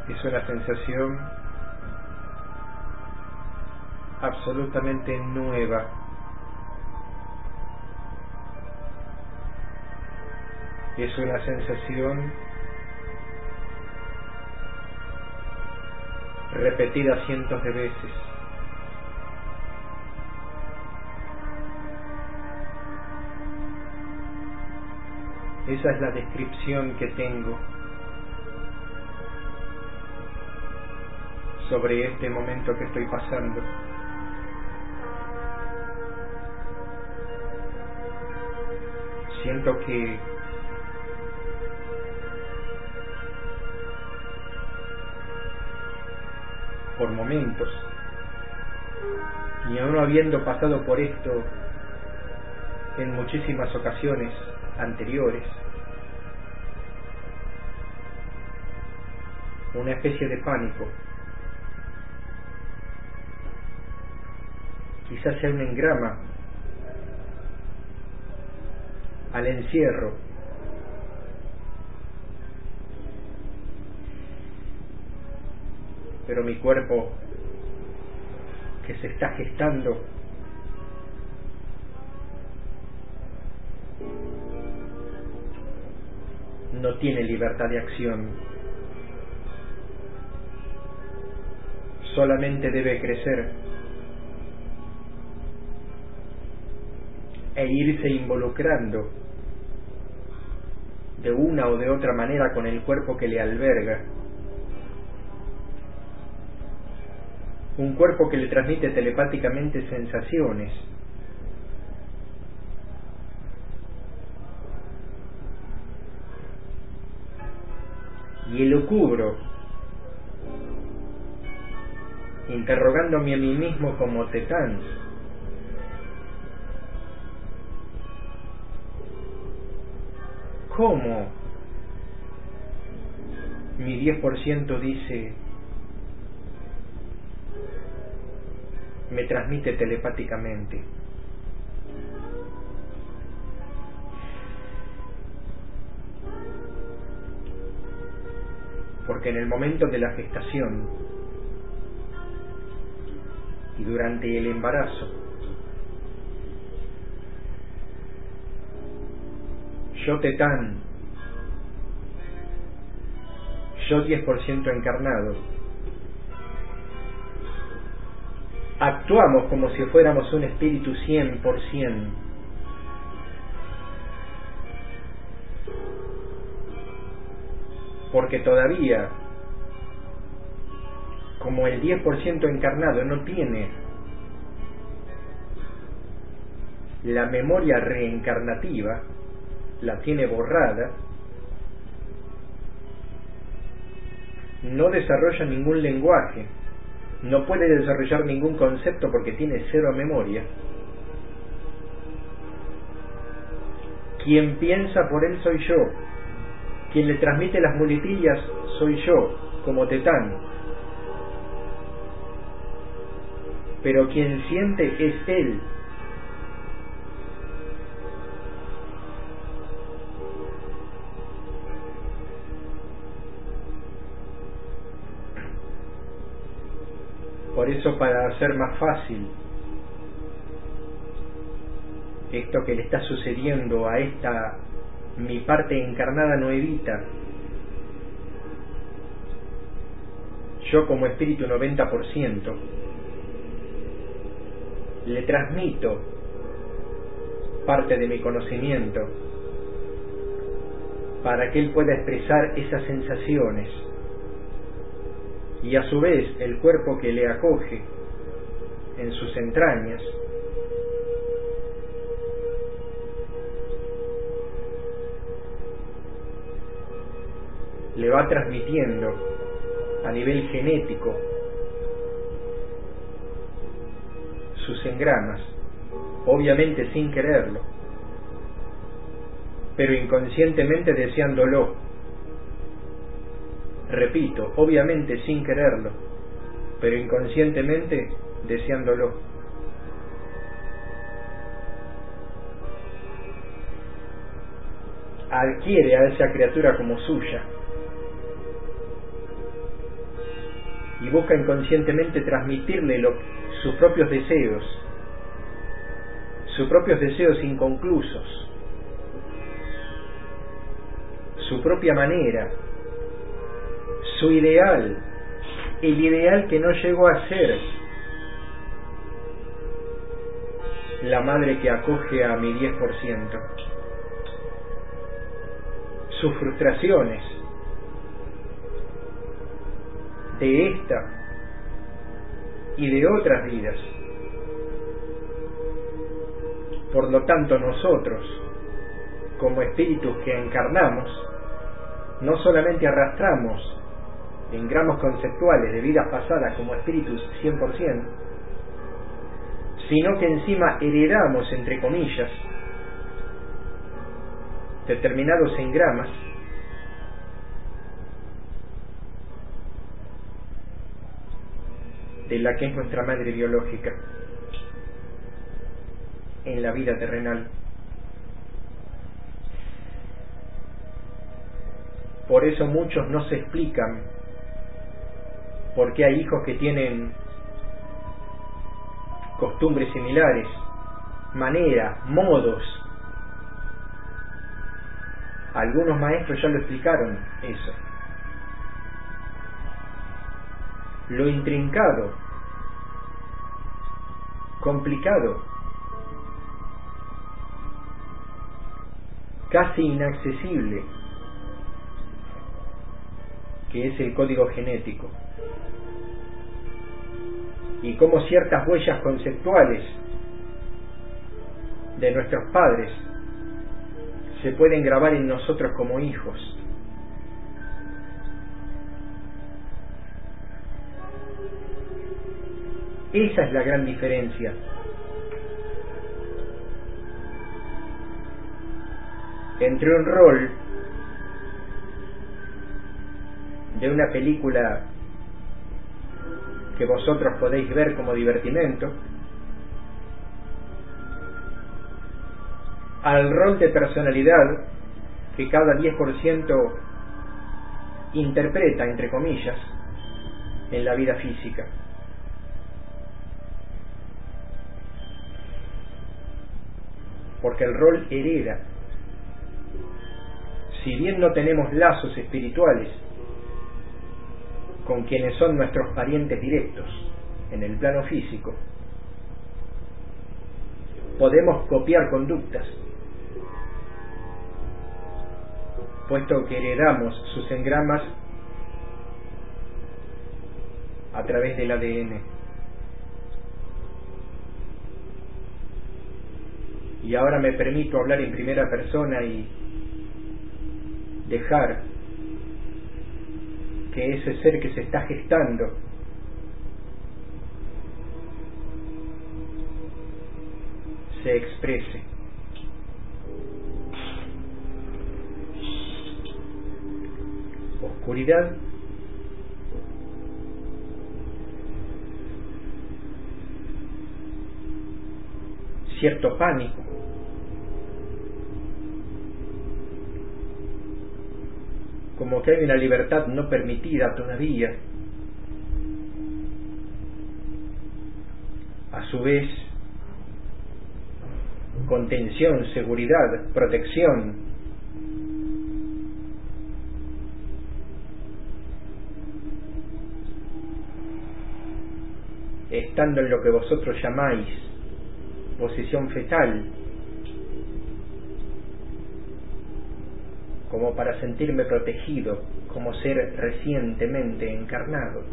Es una sensación absolutamente nueva. Es una sensación repetida cientos de veces. Esa es la descripción que tengo sobre este momento que estoy pasando. Siento que por momentos, y aún habiendo pasado por esto en muchísimas ocasiones anteriores, una especie de pánico, quizás sea un engrama al encierro, pero mi cuerpo que se está gestando no tiene libertad de acción, solamente debe crecer e irse involucrando de una o de otra manera con el cuerpo que le alberga, un cuerpo que le transmite telepáticamente sensaciones, y elucubro, interrogándome a mí mismo como Tetán, ¿cómo mi 10% dice, me transmite telepáticamente? Porque en el momento de la gestación y durante el embarazo, yo Tetán, yo 10% encarnado, actuamos como si fuéramos un espíritu 100%. Porque todavía, como el 10% encarnado no tiene la memoria reencarnativa, la tiene borrada, no desarrolla ningún lenguaje, no puede desarrollar ningún concepto porque tiene cero memoria. Quien piensa por él soy yo, quien le transmite las muletillas soy yo, como Tetán, pero quien siente es él. Por eso, para hacer más fácil esto que le está sucediendo a esta mi parte encarnada nuevita, yo como espíritu 90%, le transmito parte de mi conocimiento para que él pueda expresar esas sensaciones, y a su vez el cuerpo que le acoge en sus entrañas le va transmitiendo a nivel genético sus engramas, obviamente sin quererlo, pero inconscientemente deseándolo. Repito, obviamente sin quererlo, pero inconscientemente deseándolo. Adquiere a esa criatura como suya, y busca inconscientemente transmitirle sus propios deseos inconclusos, su propia manera, su ideal, el ideal que no llegó a ser la madre que acoge a mi 10%, sus frustraciones de esta y de otras vidas. Por lo tanto, nosotros, como espíritus que encarnamos, no solamente arrastramos engramos conceptuales de vidas pasadas como espíritus 100%, sino que encima heredamos, entre comillas, determinados engramas de la que es nuestra madre biológica en la vida terrenal. Por eso muchos no se explican por qué hay hijos que tienen costumbres similares, maneras, modos. Algunos maestros ya lo explicaron eso. Lo intrincado, complicado, casi inaccesible, que es el código genético, y cómo ciertas huellas conceptuales de nuestros padres se pueden grabar en nosotros como hijos. Esa es la gran diferencia entre un rol de una película que vosotros podéis ver como divertimento al rol de personalidad que cada 10% interpreta, entre comillas, en la vida física. Porque el rol hereda. Si bien no tenemos lazos espirituales con quienes son nuestros parientes directos en el plano físico, podemos copiar conductas, puesto que heredamos sus engramas a través del ADN. Y ahora me permito hablar en primera persona y dejar que ese ser que se está gestando se exprese. Oscuridad, cierto pánico, como que hay una libertad no permitida todavía. A su vez, contención, seguridad, protección. Estando en lo que vosotros llamáis posición fetal, como para sentirme protegido como ser recientemente encarnado,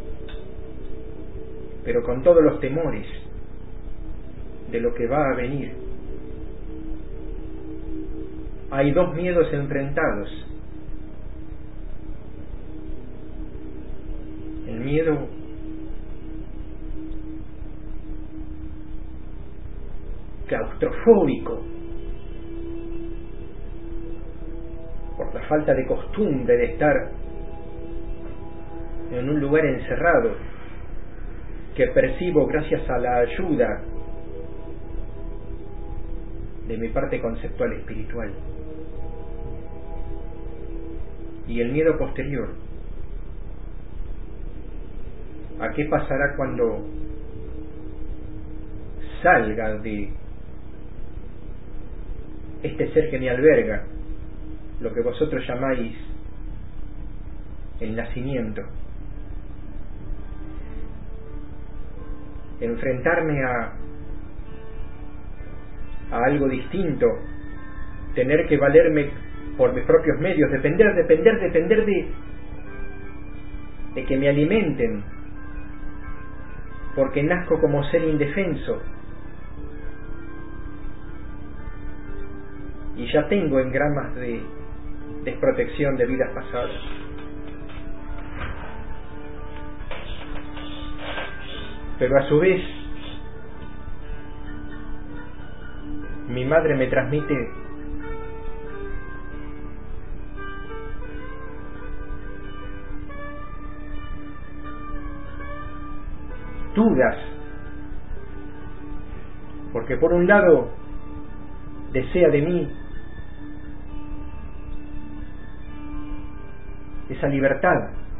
pero con todos los temores de lo que va a venir. Hay dos miedos enfrentados: el miedo claustrofóbico por la falta de costumbre de estar en un lugar encerrado, que percibo gracias a la ayuda de mi parte conceptual espiritual. Y el miedo posterior, a qué pasará cuando salga de este ser que me alberga, lo que vosotros llamáis el nacimiento. Enfrentarme a algo distinto, tener que valerme por mis propios medios, depender de que me alimenten, porque nazco como ser indefenso y ya tengo engramas de desprotección de vidas pasadas. Pero a su vez, mi madre me transmite dudas, porque por un lado desea de mí esa libertad,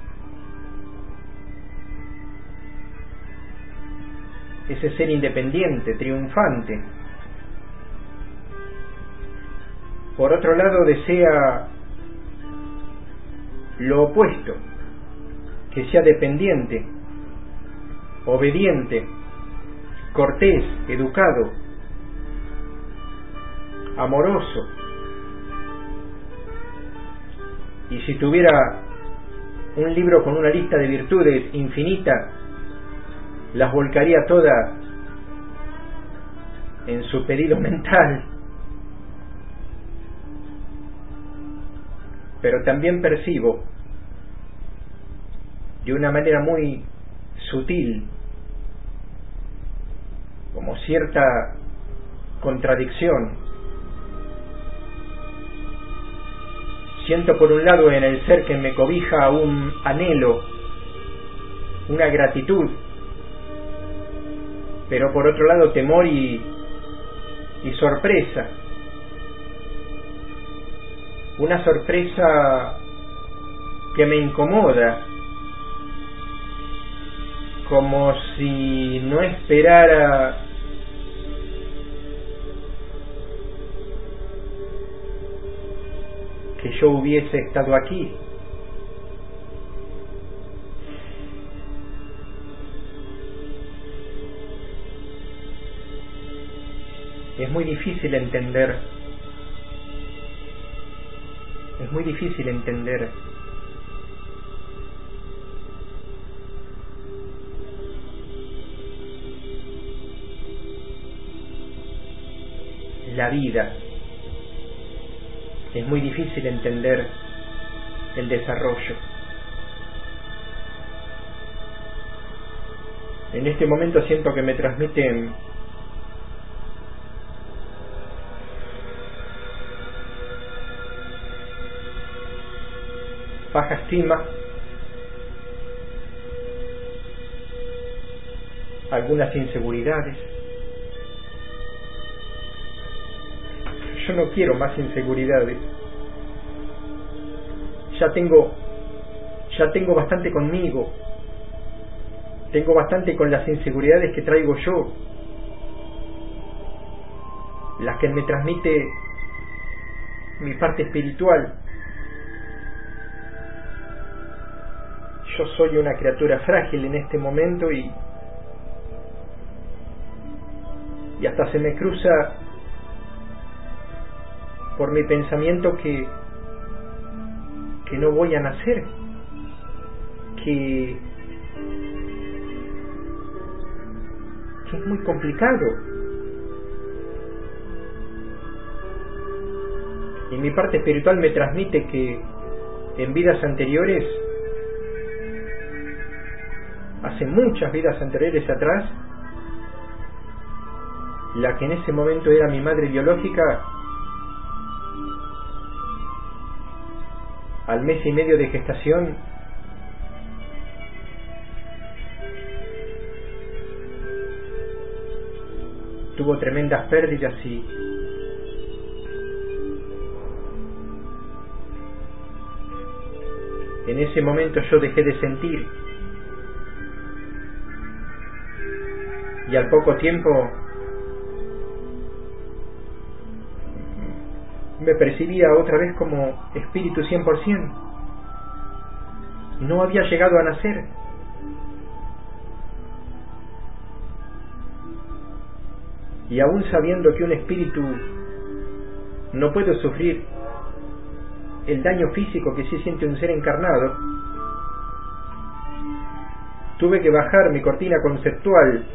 ese ser independiente, triunfante. Por otro lado desea lo opuesto, que sea dependiente, obediente, cortés, educado, amoroso. Y si tuviera un libro con una lista de virtudes infinita, las volcaría todas en su pedido mental. Pero también percibo de una manera muy sutil como cierta contradicción. Siento por un lado en el ser que me cobija un anhelo, una gratitud, pero por otro lado temor y sorpresa. Una sorpresa que me incomoda, como si no esperara que yo hubiese estado aquí. Es muy difícil entender. Es muy difícil entender la vida. Es muy difícil entender el desarrollo. En este momento siento que me transmiten baja estima, algunas inseguridades. Yo no quiero más inseguridades. Ya tengo bastante conmigo. Tengo bastante con las inseguridades que traigo yo, las que me transmite mi parte espiritual. Yo soy una criatura frágil en este momento y hasta se me cruza por mi pensamiento que no voy a nacer, que es muy complicado. Y mi parte espiritual me transmite que en vidas anteriores, hace muchas vidas anteriores atrás, la que en ese momento era mi madre biológica, al mes y medio de gestación, tuvo tremendas pérdidas y en ese momento yo dejé de sentir. y al poco tiempo me percibía otra vez como espíritu 100%. No había llegado a nacer. Y aún sabiendo que un espíritu no puede sufrir el daño físico que sí siente un ser encarnado, tuve que bajar mi cortina conceptual,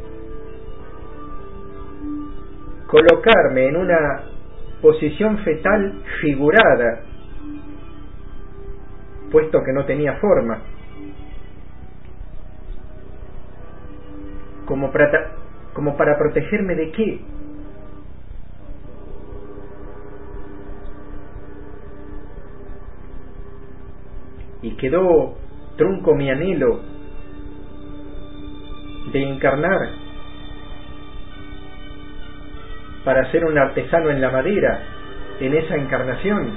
colocarme en una posición fetal figurada, puesto que no tenía forma, como para protegerme ¿de qué? Y quedó trunco mi anhelo de encarnar para ser un artesano en la madera, en esa encarnación.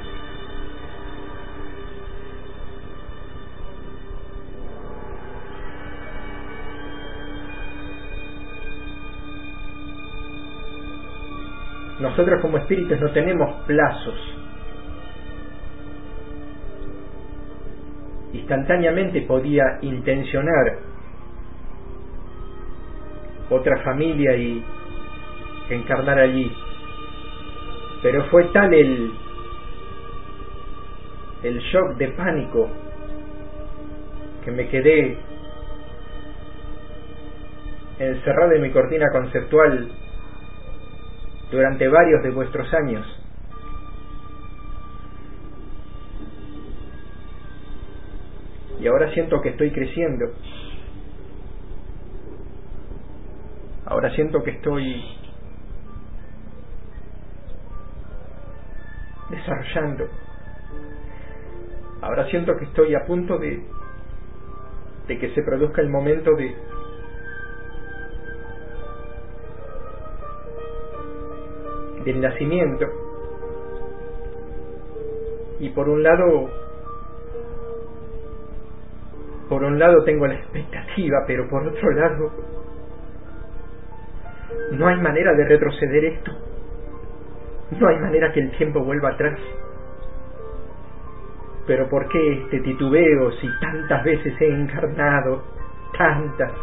Nosotros como espíritus no tenemos plazos. Instantáneamente podía intencionar otra familia y encarnar allí, pero fue tal el shock de pánico que me quedé encerrado en mi cortina conceptual durante varios de vuestros años. Y ahora siento que estoy creciendo. Ahora siento que estoy desarrollando. Ahora siento que estoy a punto de que se produzca el momento del nacimiento. Y por un lado tengo la expectativa, pero por otro lado no hay manera de retroceder esto. No hay manera que el tiempo vuelva atrás. Pero ¿por qué este titubeo si tantas veces he encarnado? Tantas.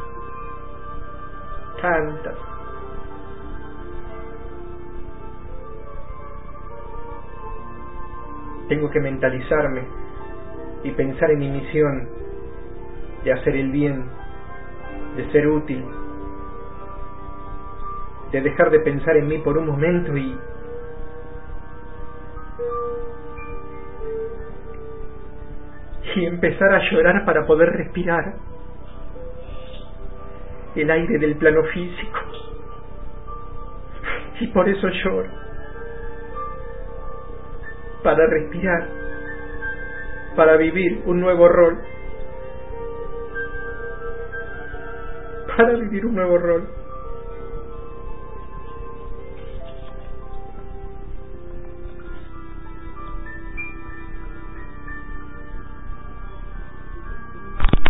Tengo que mentalizarme y pensar en mi misión de hacer el bien, de ser útil, de dejar de pensar en mí por un momento y empezar a llorar para poder respirar el aire del plano físico. Y por eso lloro, para respirar, para vivir un nuevo rol, para vivir un nuevo rol.